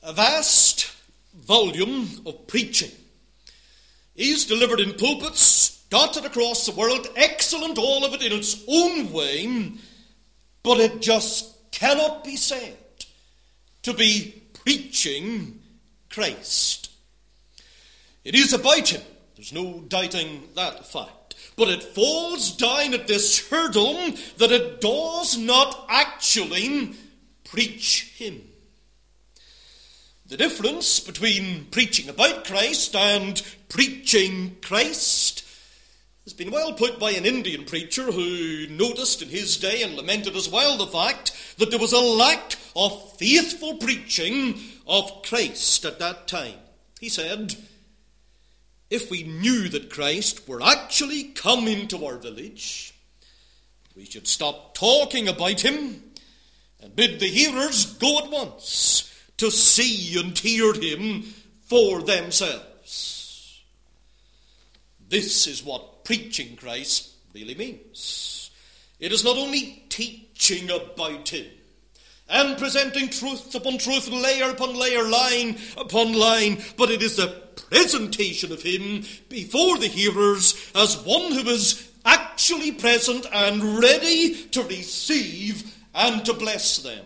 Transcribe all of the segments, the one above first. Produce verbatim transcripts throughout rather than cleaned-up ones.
A vast volume of preaching is delivered in pulpits dotted across the world, excellent all of it in its own way, but it just cannot be said to be preaching Christ. It is about him, there's no doubting that fact, but it falls down at this hurdle that it does not actually preach him. The difference between preaching about Christ and preaching Christ has been well put by an Indian preacher who noticed in his day and lamented as well the fact that there was a lack of faithful preaching of Christ at that time. He said, if we knew that Christ were actually come into our village, we should stop talking about him and bid the hearers go at once to see and hear him for themselves. This is what preaching Christ really means. It is not only teaching about him and presenting truth upon truth, layer upon layer, line upon line, but it is the presentation of him before the hearers as one who is actually present and ready to receive and to bless them.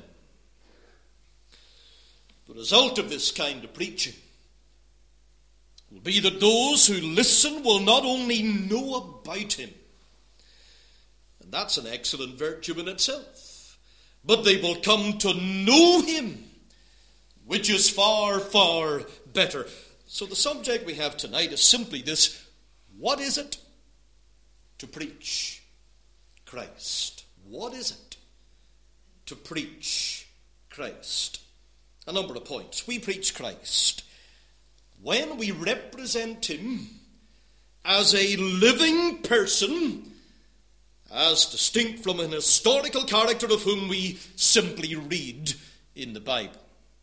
The result of this kind of preaching will be that those who listen will not only know about him, and that's an excellent virtue in itself, but they will come to know him, which is far, far better. So the subject we have tonight is simply this: what is it to preach Christ? What is it to preach Christ? A number of points. We preach Christ when we represent him as a living person, as distinct from an historical character of whom we simply read in the Bible.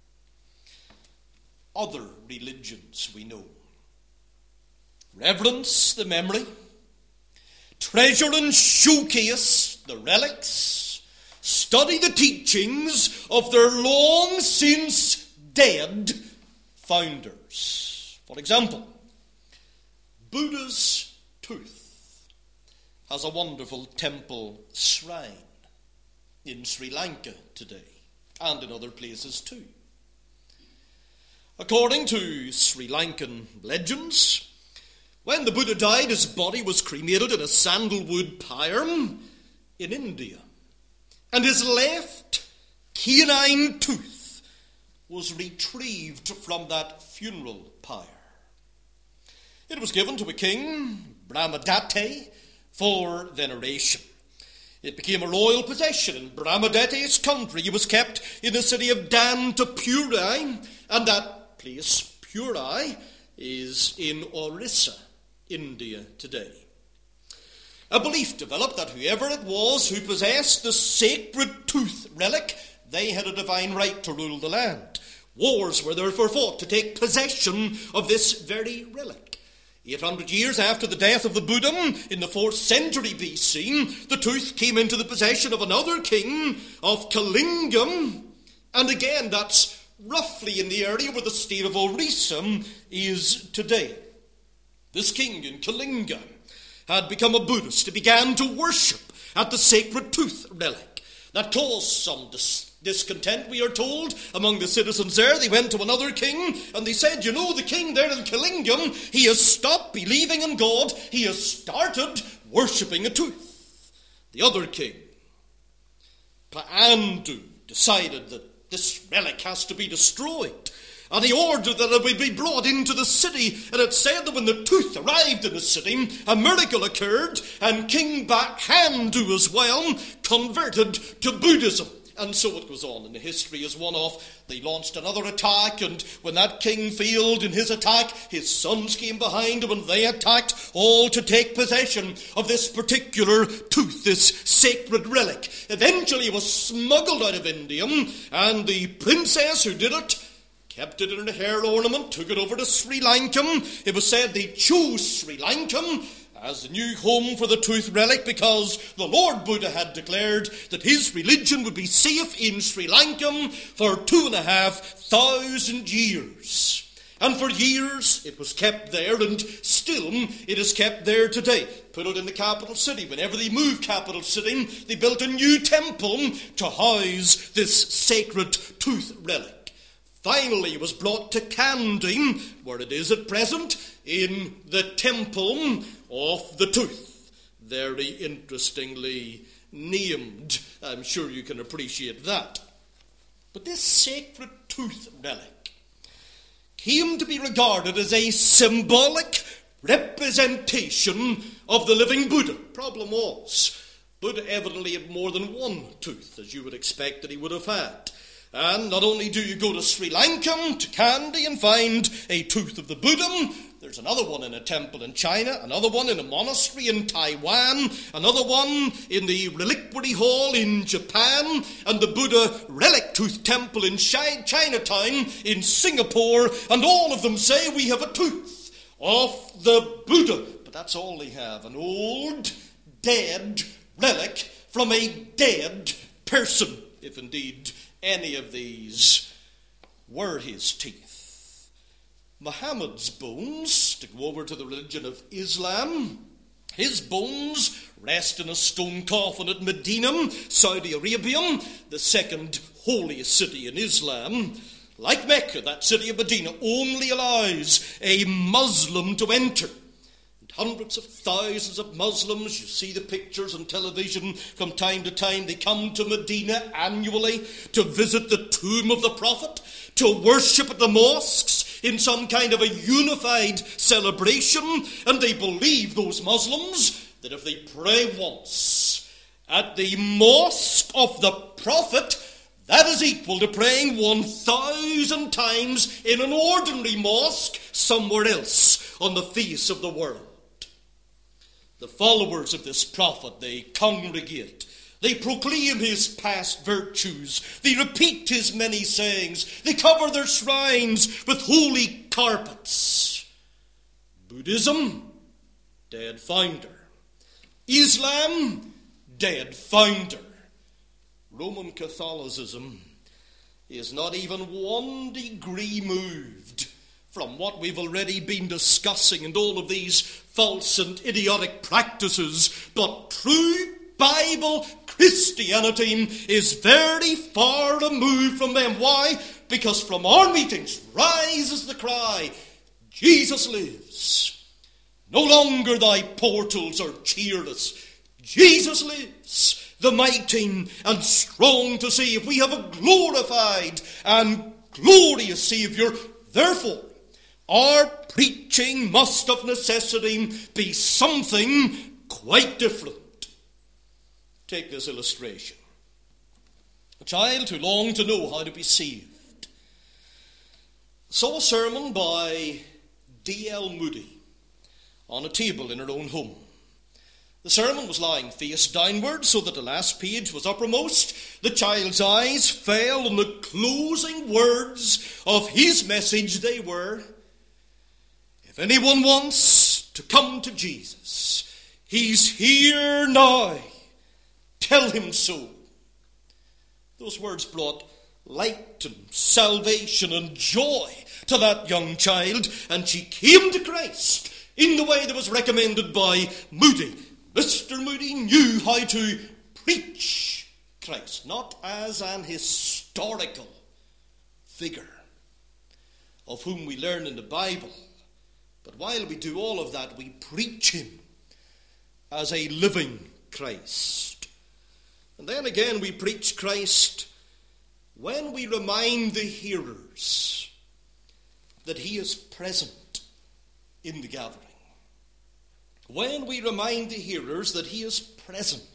Other religions we know reverence the memory, treasure and showcase the relics, study the teachings of their long since dead founders. For example, Buddha's tooth has a wonderful temple shrine in Sri Lanka today, and in other places too. According to Sri Lankan legends, when the Buddha died, his body was cremated in a sandalwood pyre in India, and his left canine tooth was retrieved from that funeral pyre. It was given to a king, Brahmadatta, for veneration. It became a royal possession in Brahmadatta's country. It was kept in the city of Dantapurai, and that place, Purai, is in Orissa, India today. A belief developed that whoever it was who possessed the sacred tooth relic, they had a divine right to rule the land. Wars were therefore fought to take possession of this very relic. eight hundred years after the death of the Buddha, in the fourth century B C, the tooth came into the possession of another king of Kalinga, and again that's roughly in the area where the state of Orissa is today. This king in Kalinga had become a Buddhist. He began to worship at the sacred tooth relic. That caused some dis- discontent, we are told, among the citizens there. They went to another king and they said, you know, the king there in Kalinga, he has stopped believing in God. He has started worshipping a tooth. The other king, Paandu, decided that this relic has to be destroyed. And he ordered that it would be brought into the city. And it said that when the tooth arrived in the city, a miracle occurred, and King Paandu as well converted to Buddhism. And so it goes on. And the history is one of, they launched another attack, and when that king failed in his attack, his sons came behind him and they attacked, all to take possession of this particular tooth, this sacred relic. Eventually it was smuggled out of India, and the princess who did it kept it in a hair ornament, took it over to Sri Lanka. It was said they chose Sri Lanka as the new home for the tooth relic, because the Lord Buddha had declared that his religion would be safe in Sri Lanka for two and a half thousand years. And for years it was kept there, and still it is kept there today. Put it in the capital city. Whenever they moved capital city, they built a new temple to house this sacred tooth relic. Finally, it was brought to Kandy, where it is at present, in the Temple of the Tooth. Very interestingly named. I'm sure you can appreciate that. But this sacred tooth relic came to be regarded as a symbolic representation of the living Buddha. Problem was, Buddha evidently had more than one tooth, as you would expect that he would have had. And not only do you go to Sri Lanka, to Kandy, and find a tooth of the Buddha, there's another one in a temple in China, another one in a monastery in Taiwan, another one in the Reliquary Hall in Japan, and the Buddha Relic Tooth Temple in Chinatown in Singapore, and all of them say we have a tooth of the Buddha. But that's all they have, an old, dead relic from a dead person, if indeed any of these were his teeth. Muhammad's bones, to go over to the religion of Islam, his bones rest in a stone coffin at Medina, Saudi Arabia, the second holiest city in Islam. Like Mecca, that city of Medina only allows a Muslim to enter. Hundreds of thousands of Muslims, you see the pictures on television from time to time, they come to Medina annually to visit the tomb of the Prophet, to worship at the mosques in some kind of a unified celebration, and they believe, those Muslims, that if they pray once at the mosque of the Prophet, that is equal to praying one thousand times in an ordinary mosque somewhere else on the face of the world. The followers of this prophet, they congregate. They proclaim his past virtues. They repeat his many sayings. They cover their shrines with holy carpets. Buddhism, dead founder. Islam, dead founder. Roman Catholicism is not even one degree moved from what we've already been discussing and all of these false and idiotic practices. But true Bible Christianity is very far removed from them. Why? Because from our meetings rises the cry, Jesus lives. No longer thy portals are cheerless. Jesus lives, the mighty and strong to save. We have a glorified and glorious Saviour. Therefore, our preaching must of necessity be something quite different. Take this illustration. A child who longed to know how to be saved saw a sermon by D L Moody on a table in her own home. The sermon was lying face downward, so that the last page was uppermost. The child's eyes fell on the closing words of his message. They were, if anyone wants to come to Jesus, he's here now. Tell him so. Those words brought light and salvation and joy to that young child, and she came to Christ in the way that was recommended by Moody. Mister Moody knew how to preach Christ, not as an historical figure of whom we learn in the Bible, but while we do all of that, we preach him as a living Christ. And then again, we preach Christ when we remind the hearers that he is present in the gathering. When we remind the hearers that he is present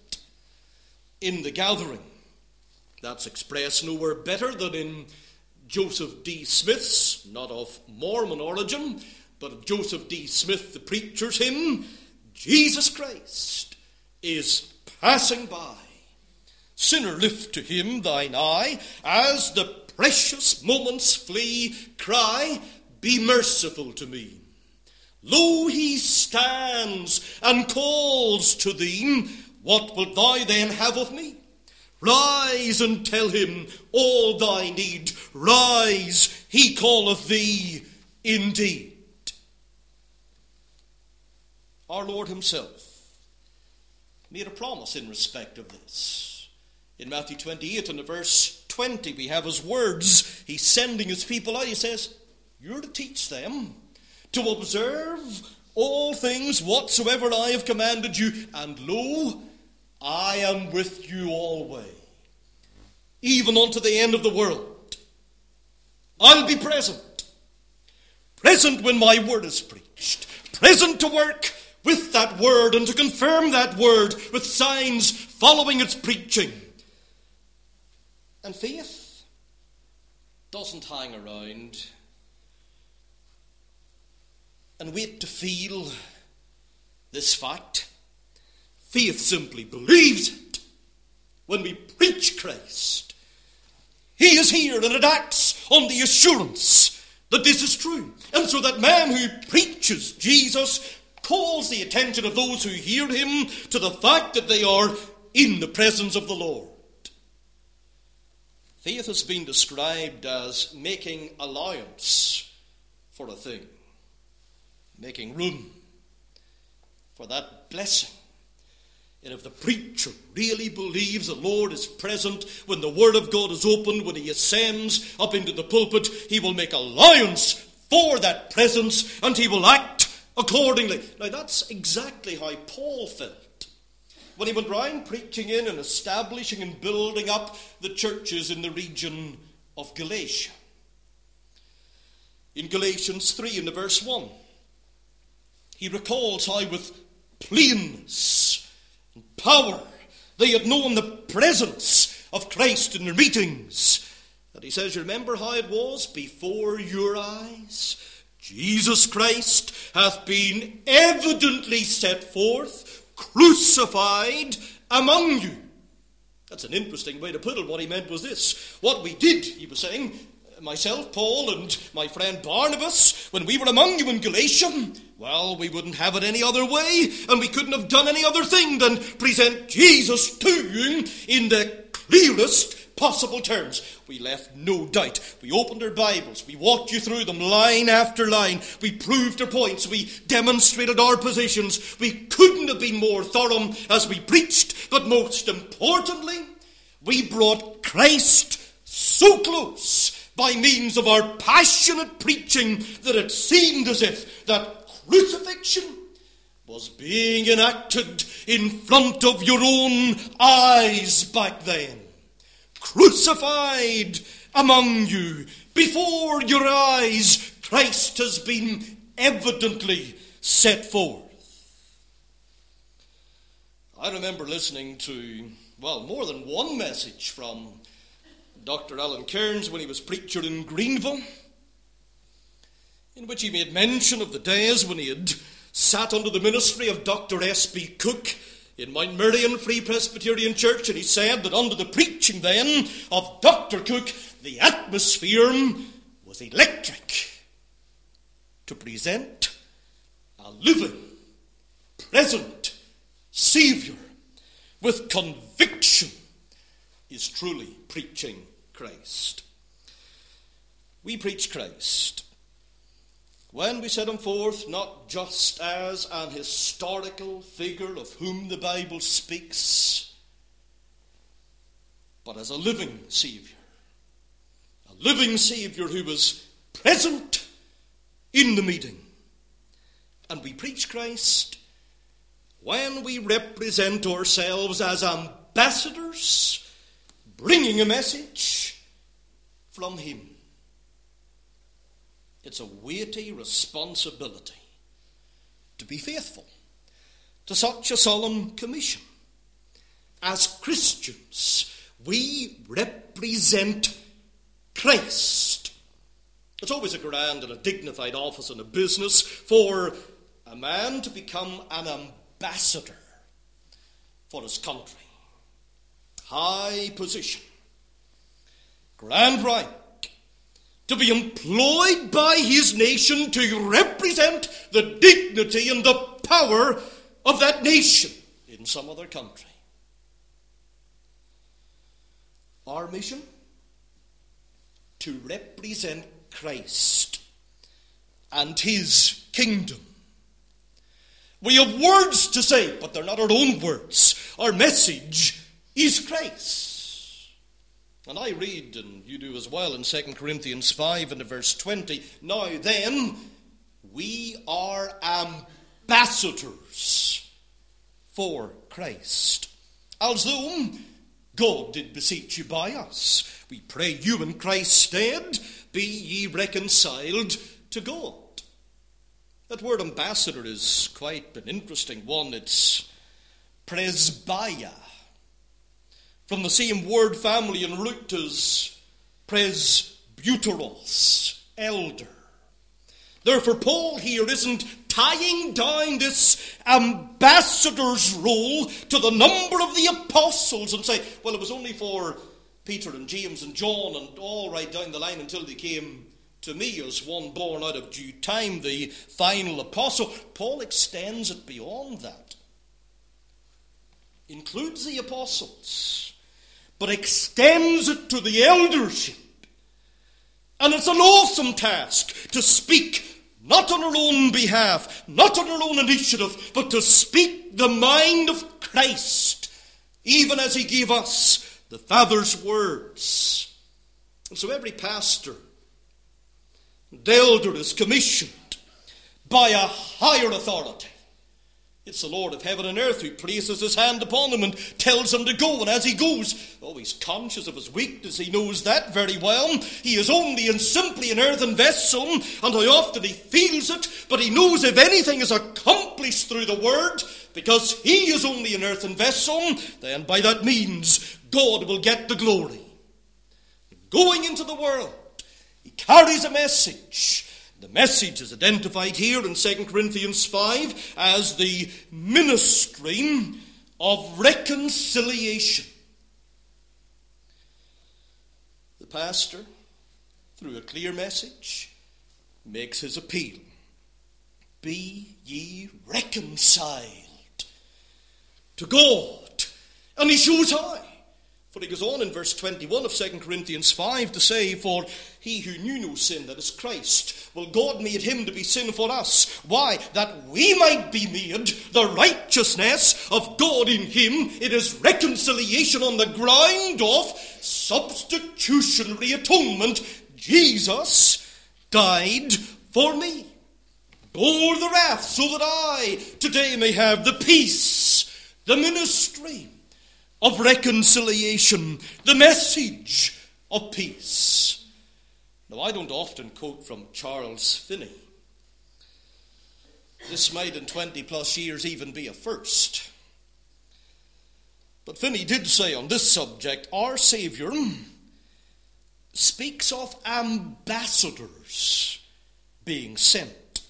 in the gathering. That's expressed nowhere better than in Joseph D. Smith's, not of Mormon origin, but of Joseph D. Smith, the preacher's hymn, Jesus Christ is passing by. Sinner, lift to him thine eye, as the precious moments flee, cry, be merciful to me. Lo, he stands and calls to thee. What wilt thou then have of me? Rise and tell him all thy need. Rise, he calleth thee indeed. Our Lord himself made a promise in respect of this. In Matthew twenty-eight and verse twenty, we have his words. He's sending his people out. He says, you're to teach them to observe all things whatsoever I have commanded you, and lo, I am with you always, even unto the end of the world. I'll be present. Present when my word is preached. Present to work with that word and to confirm that word with signs following its preaching. And faith doesn't hang around and wait to feel this fact. Faith simply believes it. When we preach Christ, he is here, and it acts on the assurance that this is true. And so that man who preaches Jesus calls the attention of those who hear him to the fact that they are in the presence of the Lord. Faith has been described as making allowance for a thing, making room for that blessing. And if the preacher really believes the Lord is present when the word of God is opened, when he ascends up into the pulpit, he will make allowance for that presence and he will act accordingly. Now that's exactly how Paul felt when he went round preaching in and establishing and building up the churches in the region of Galatia. In Galatians three, in the verse one, he recalls how with plainness and power they had known the presence of Christ in their meetings. And he says, you remember how it was before your eyes? Jesus Christ hath been evidently set forth, crucified among you. That's an interesting way to put it. What he meant was this. What we did, he was saying, myself, Paul, and my friend Barnabas, when we were among you in Galatia, well, we wouldn't have it any other way, and we couldn't have done any other thing than present Jesus to you in the clearest possible terms. We left no doubt. We opened our Bibles. We walked you through them line after line. We proved our points. We demonstrated our positions. We couldn't have been more thorough as we preached, but most importantly, we brought Christ so close by means of our passionate preaching that it seemed as if that crucifixion was being enacted in front of your own eyes back then. Crucified among you, before your eyes, Christ has been evidently set forth. I remember listening to, well, more than one message from Doctor Alan Cairns when he was preacher in Greenville, in which he made mention of the days when he had sat under the ministry of Doctor S B Cook in Mount Merion Free Presbyterian Church, and he said that under the preaching then of Doctor Cook, the atmosphere was electric to present a living, present Saviour with conviction is truly preaching Christ. We preach Christ when we set him forth not just as an historical figure of whom the Bible speaks, but as a living Saviour. A living Saviour who was present in the meeting. And we preach Christ when we represent ourselves as ambassadors, bringing a message from him. It's a weighty responsibility to be faithful to such a solemn commission. As Christians, we represent Christ. It's always a grand and a dignified office in a business for a man to become an ambassador for his country. High position, grand rank, to be employed by his nation to represent the dignity and the power of that nation in some other country. Our mission? To represent Christ and his kingdom. We have words to say, but they're not our own words. Our message is Christ. And I read, and you do as well, in Second Corinthians five and verse twenty, now then, we are ambassadors for Christ, as though God did beseech you by us. We pray you in Christ's stead, be ye reconciled to God. That word ambassador is quite an interesting one. It's presbyia, from the same word family en route as presbyteros, elder. Therefore, Paul here isn't tying down this ambassador's role to the number of the apostles and say, well, it was only for Peter and James and John and all right down the line until they came to me as one born out of due time, the final apostle. Paul extends it beyond that. Includes the apostles, but extends it to the eldership. And it's an awesome task to speak not on our own behalf, not on our own initiative, but to speak the mind of Christ, even as he gave us the Father's words. And so every pastor and elder is commissioned by a higher authority. It's the Lord of heaven and earth who places his hand upon him and tells him to go. And as he goes, oh, he's conscious of his weakness. He knows that very well. He is only and simply an earthen vessel, and how often he feels it. But he knows if anything is accomplished through the word, because he is only an earthen vessel, then by that means God will get the glory. Going into the world, he carries a message. The message is identified here in Second Corinthians five as the ministry of reconciliation. The pastor, through a clear message, makes his appeal. Be ye reconciled to God. And he shows how. For he goes on in verse twenty-one of Second Corinthians five to say, for he who knew no sin, that is Christ, well, God made him to be sin for us. Why? That we might be made the righteousness of God in him. It is reconciliation on the ground of substitutionary atonement. Jesus died for me, bore the wrath, so that I today may have the peace, the ministry of reconciliation, the message of peace. Now, I don't often quote from Charles Finney. This might in twenty plus years even be a first. But Finney did say on this subject, our Saviour speaks of ambassadors being sent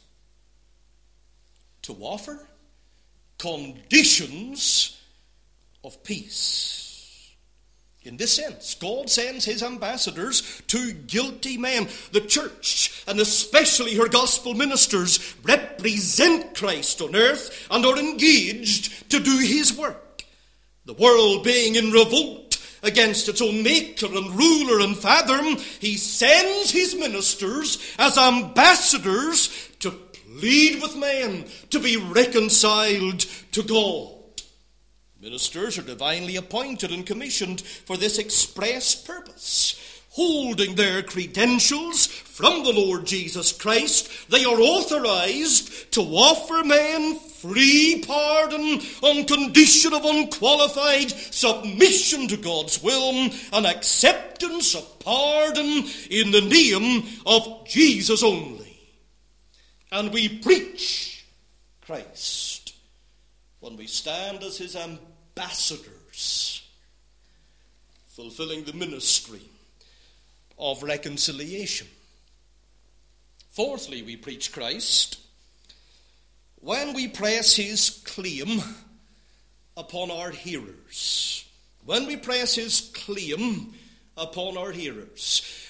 to offer conditions of peace. In this sense, God sends his ambassadors to guilty men. The church, and especially her gospel ministers, represent Christ on earth and are engaged to do his work. The world being in revolt against its own maker and ruler and father, he sends his ministers as ambassadors to plead with men to be reconciled to God. Ministers are divinely appointed and commissioned for this express purpose. Holding their credentials from the Lord Jesus Christ, they are authorized to offer men free pardon on condition of unqualified submission to God's will and acceptance of pardon in the name of Jesus only. And we preach Christ when we stand as his ambassadors, fulfilling the ministry of reconciliation. Fourthly, we preach Christ when we press his claim upon our hearers. When we press his claim upon our hearers.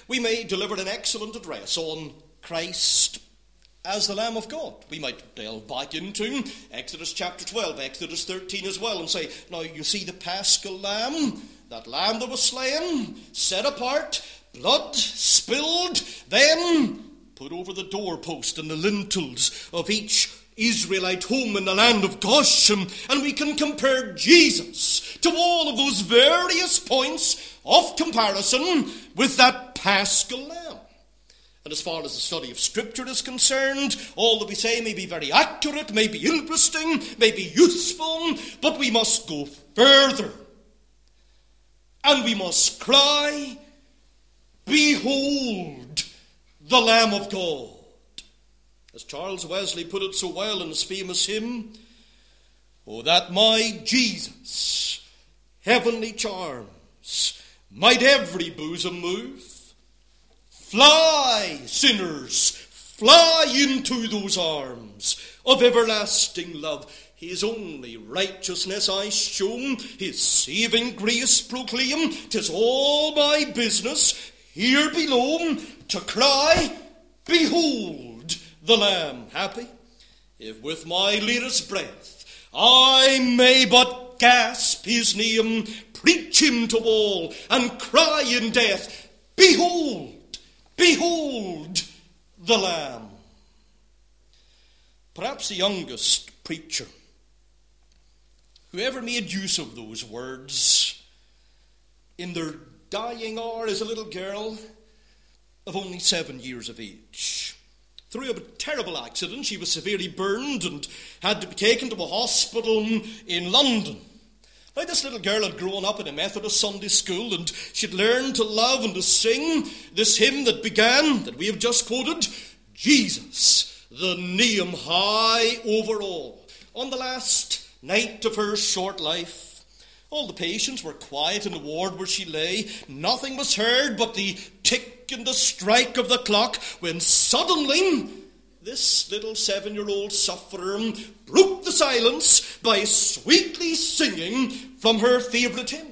We may deliver an excellent address on Christ as the Lamb of God. We might delve back into Exodus chapter twelve, Exodus thirteen as well, and say, now you see the Paschal Lamb, that lamb that was slain, set apart, blood spilled, then put over the doorpost and the lintels of each Israelite home in the land of Goshen, and we can compare Jesus to all of those various points of comparison with that Paschal Lamb. And as far as the study of Scripture is concerned, all that we say may be very accurate, may be interesting, may be useful, but we must go further. And we must cry, behold the Lamb of God. As Charles Wesley put it so well in his famous hymn, oh, that my Jesus, heavenly charms, might every bosom move. Fly, sinners, fly into those arms of everlasting love. His only righteousness I show, his saving grace proclaim. 'Tis all my business here below to cry, behold the Lamb. Happy if with my latest breath I may but gasp his name, preach him to all, and cry in death, behold, behold the Lamb. Perhaps the youngest preacher who ever made use of those words in their dying hour is a little girl of only seven years of age. Through a terrible accident, she was severely burned and had to be taken to a hospital in London. Now, this little girl had grown up in a Methodist Sunday school, and she'd learned to love and to sing this hymn that began, that we have just quoted, Jesus, the name high over all. On the last night of her short life, all the patients were quiet in the ward where she lay. Nothing was heard but the tick and the strike of the clock, when suddenly this little seven-year-old sufferer broke the silence by sweetly singing from her favourite hymn.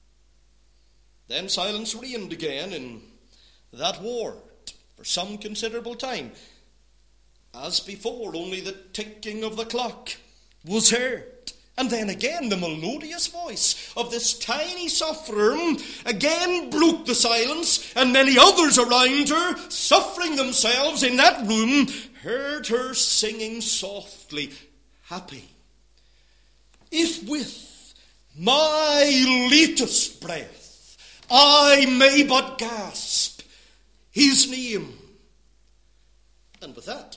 Then silence reigned again in that ward for some considerable time. As before, only the ticking of the clock was heard. And then again the melodious voice of this tiny sufferer again broke the silence, and many others around her, suffering themselves in that room, heard her singing softly, happy if with my latest breath I may but gasp his name. And with that,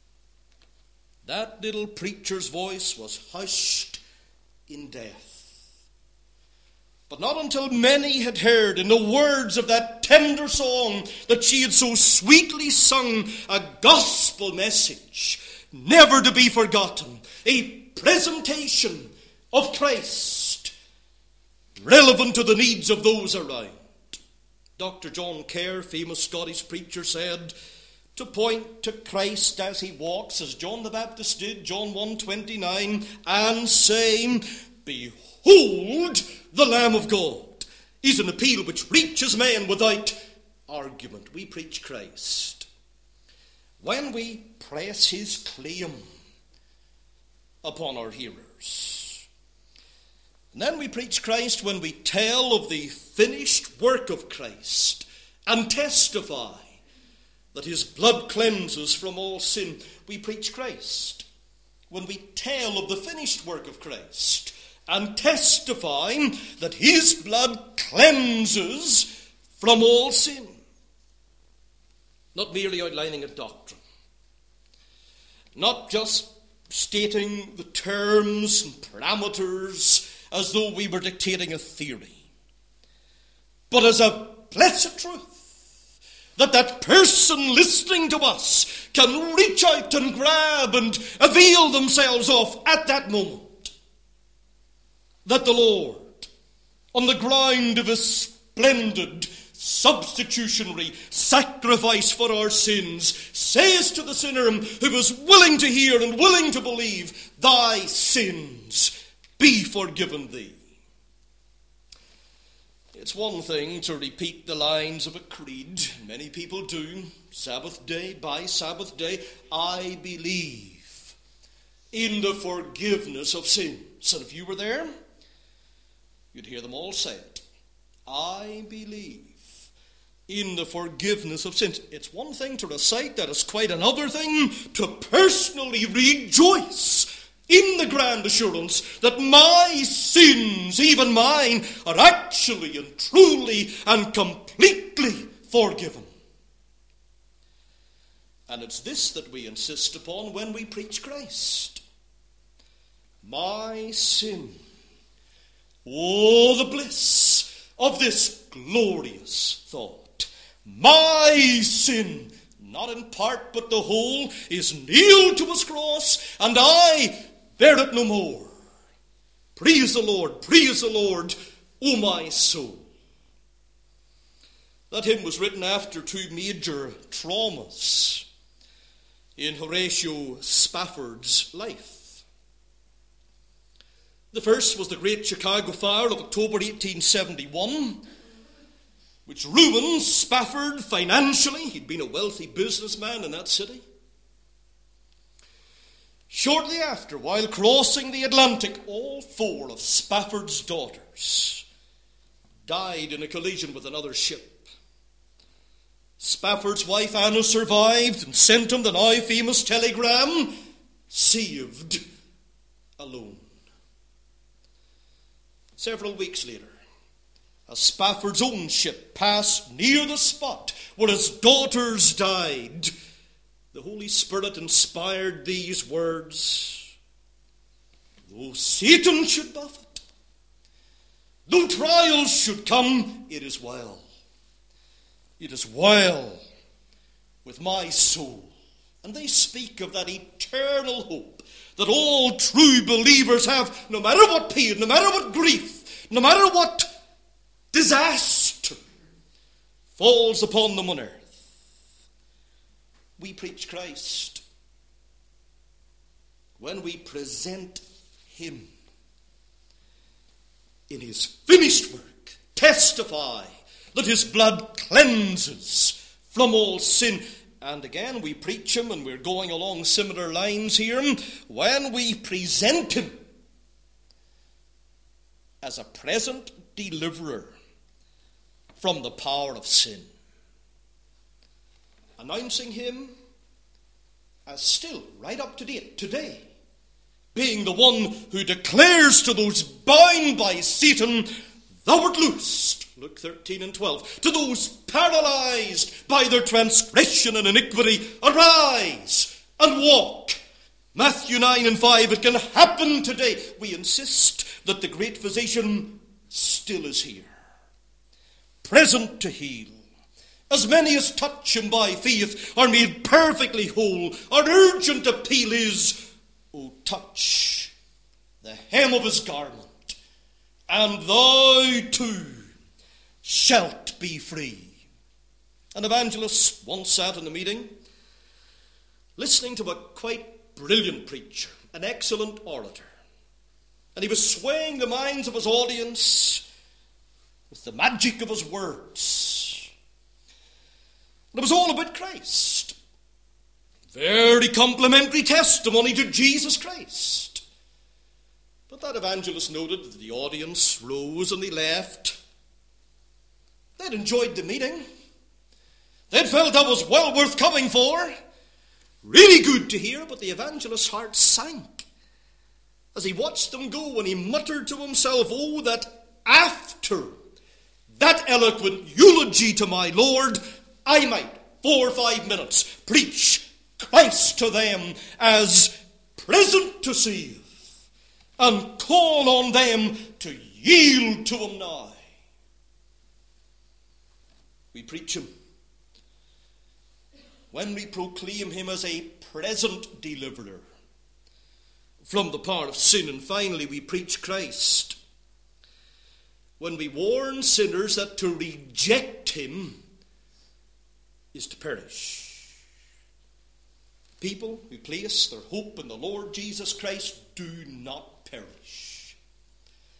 that little preacher's voice was hushed in death. But not until many had heard in the words of that tender song that she had so sweetly sung a gospel message, never to be forgotten, a presentation of Christ, relevant to the needs of those around. Doctor John Kerr, famous Scottish preacher, said, to point to Christ as he walks, as John the Baptist did, John one twenty-nine, and say, behold the Lamb of God, is an appeal which reaches men without argument. We preach Christ when we press his claim upon our hearers. And then we preach Christ when we tell of the finished work of Christ and testify that his blood cleanses from all sin. We preach Christ when we tell of the finished work of Christ and testify that his blood cleanses from all sin. Not merely outlining a doctrine, not just stating the terms and parameters as though we were dictating a theory, but as a blessed truth, that that person listening to us can reach out and grab and avail themselves of at that moment. That the Lord, on the ground of his splendid substitutionary sacrifice for our sins, says to the sinner who is willing to hear and willing to believe, thy sins be forgiven thee. It's one thing to repeat the lines of a creed. Many people do. Sabbath day by Sabbath day, I believe in the forgiveness of sins. And if you were there, you'd hear them all say it. I believe in the forgiveness of sins. It's one thing to recite that. It's quite another thing to personally rejoice in the grand assurance that my sins, even mine, are actually and truly and completely forgiven. And it's this that we insist upon when we preach Christ. My sin. Oh, the bliss of this glorious thought. My sin, not in part but the whole, is nailed to his cross, and I bear it no more. Praise the Lord, praise the Lord, O my soul. That hymn was written after two major traumas in Horatio Spafford's life. The first was the great Chicago fire of October eighteen seventy-one, which ruined Spafford financially. He'd been a wealthy businessman in that city. Shortly after, while crossing the Atlantic, all four of Spafford's daughters died in a collision with another ship. Spafford's wife Anna survived and sent him the now famous telegram, saved alone. Several weeks later, as Spafford's own ship passed near the spot where his daughters died, the Holy Spirit inspired these words: though Satan should buffet, though trials should come, it is well. It is well with my soul. And they speak of that eternal hope that all true believers have, no matter what pain, no matter what grief, no matter what disaster falls upon them on earth. We preach Christ when we present him in his finished work, testify that his blood cleanses from all sin. And again, we preach him, and we're going along similar lines here, when we present him as a present deliverer from the power of sin, announcing him as still right up to date today, being the one who declares to those bound by Satan, thou art loosed, Luke thirteen and twelve, to those paralyzed by their transgression and iniquity, arise and walk, Matthew nine and five. It can happen today. We insist that the great physician still is here, present to heal. As many as touch him by faith are made perfectly whole. Our urgent appeal is, O touch the hem of his garment, and thou too shalt be free. An evangelist once sat in a meeting, listening to a quite brilliant preacher, an excellent orator. And he was swaying the minds of his audience with the magic of his words. It was all about Christ. Very complimentary testimony to Jesus Christ. But that evangelist noted that the audience rose and they left. They'd enjoyed the meeting. They'd felt that was well worth coming for. Really good to hear, but the evangelist's heart sank as he watched them go, and he muttered to himself, oh, that after that eloquent eulogy to my Lord, I might, four or five minutes, preach Christ to them as present to save, and call on them to yield to him now. We preach him when we proclaim him as a present deliverer from the power of sin. And finally, we preach Christ when we warn sinners that to reject him is to perish. People who place their hope in the Lord Jesus Christ do not perish.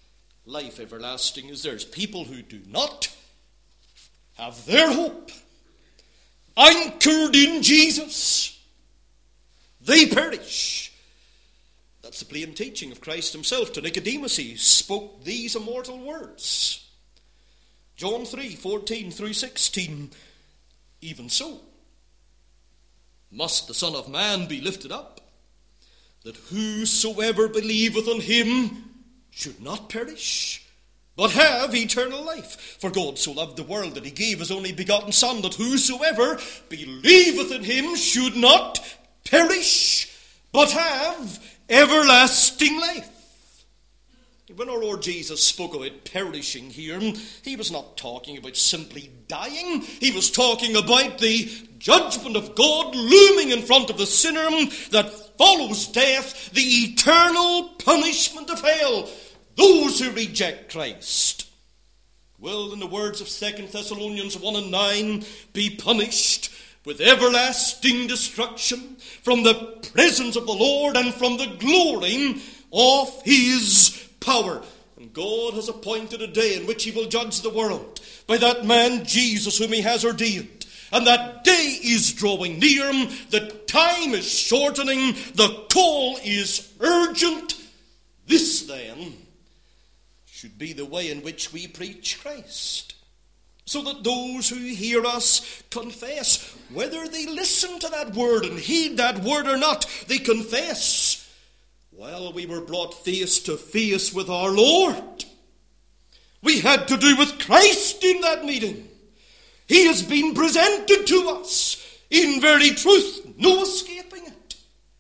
life everlasting is theirs. People who do not have their hope anchored in Jesus, they perish. That's the plain teaching of Christ himself. To Nicodemus he spoke these immortal words. John three, fourteen through sixteen. Even so must the Son of Man be lifted up, that whosoever believeth on him should not perish, but have eternal life. For God so loved the world that he gave his only begotten Son, that whosoever believeth in him should not perish, but have everlasting life. When our Lord Jesus spoke about perishing here, he was not talking about simply dying. He was talking about the judgment of God looming in front of the sinner that follows death, the eternal punishment of hell. Those who reject Christ will, in the words of Second Thessalonians one and nine, be punished with everlasting destruction from the presence of the Lord and from the glory of his power. And God has appointed a day in which he will judge the world by that man Jesus whom he has ordained. And that day is drawing near. The time is shortening. The call is urgent. This then should be the way in which we preach Christ, so that those who hear us confess, whether they listen to that word and heed that word or not, they confess, well, we were brought face to face with our Lord. We had to do with Christ in that meeting. He has been presented to us in very truth, no escaping it.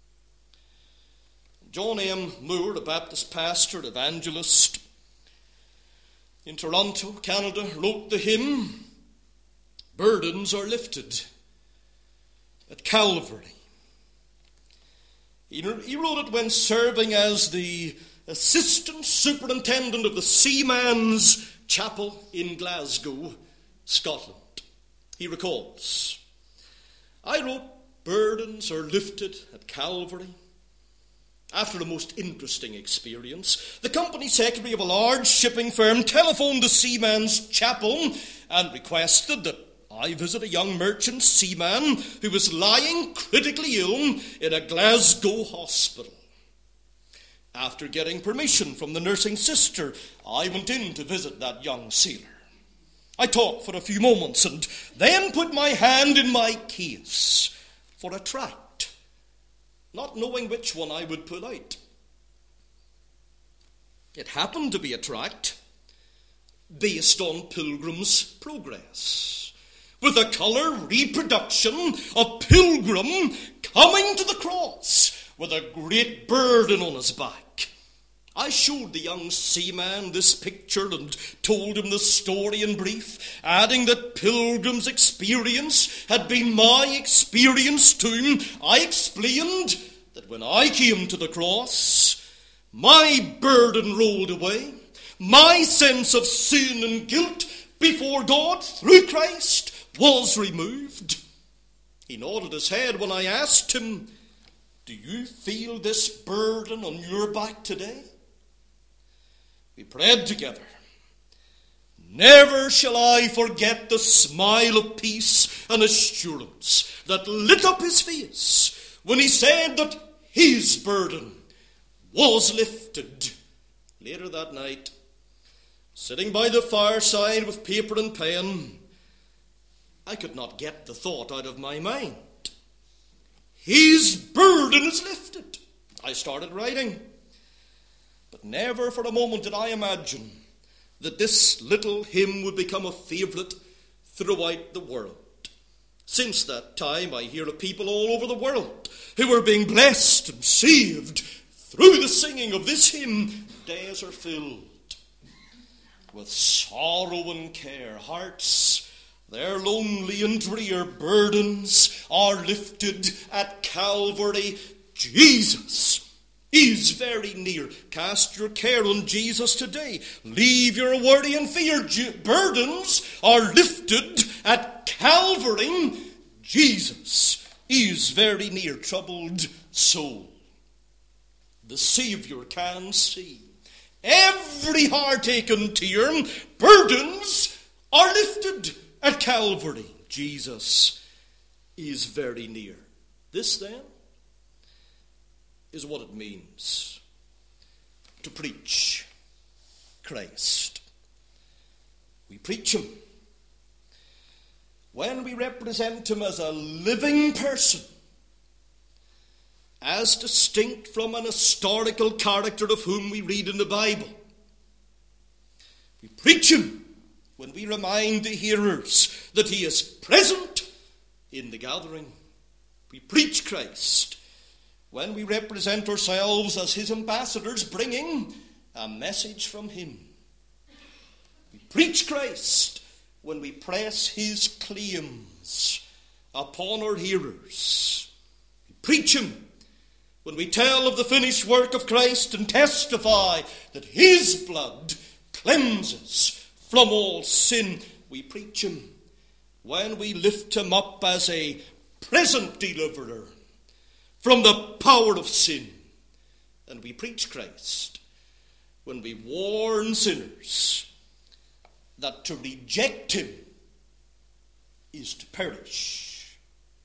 John M. Moore, a Baptist pastor, evangelist in Toronto, Canada, wrote the hymn, "Burdens Are Lifted at Calvary." He wrote it when serving as the assistant superintendent of the Seaman's Chapel in Glasgow, Scotland. He recalls, "I wrote Burdens Are Lifted at Calvary after a most interesting experience. The company secretary of a large shipping firm telephoned the Seaman's Chapel and requested that I visit a young merchant seaman who was lying critically ill in a Glasgow hospital. After getting permission from the nursing sister, I went in to visit that young sailor. I talked for a few moments and then put my hand in my case for a tract, not knowing which one I would pull out. It happened to be a tract based on Pilgrim's Progress, with a colour reproduction of Pilgrim coming to the cross with a great burden on his back. I showed the young seaman this picture and told him the story in brief, adding that Pilgrim's experience had been my experience too. I explained that when I came to the cross, my burden rolled away, my sense of sin and guilt before God through Christ was removed. He nodded his head when I asked him, do you feel this burden on your back today? We prayed together. Never shall I forget the smile of peace and assurance that lit up his face when he said that his burden was lifted. Later that night, sitting by the fireside with paper and pen, I could not get the thought out of my mind. His burden is lifted. I started writing. But never for a moment did I imagine that this little hymn would become a favourite throughout the world. Since that time, I hear of people all over the world who are being blessed and saved through the singing of this hymn. Days are filled with sorrow and care. Hearts, their lonely and drear burdens are lifted at Calvary. Jesus is very near. Cast your care on Jesus today. Leave your worry and fear. Burdens are lifted at Calvary. Jesus is very near. Troubled soul, the Saviour can see every heartache and tear, burdens are lifted at Calvary. Jesus is very near. This, then, is what it means to preach Christ. We preach him when we represent him as a living person, as distinct from an historical character of whom we read in the Bible. We preach him when we remind the hearers that he is present in the gathering. We preach Christ when we represent ourselves as his ambassadors, bringing a message from him. We preach Christ when we press his claims upon our hearers. We preach him when we tell of the finished work of Christ and testify that his blood cleanses from all sin. We preach him when we lift him up as a present deliverer from the power of sin. And we preach Christ when we warn sinners that to reject him is to perish.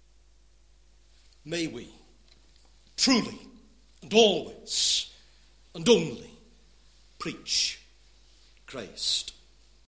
May we truly and always and only preach Christ.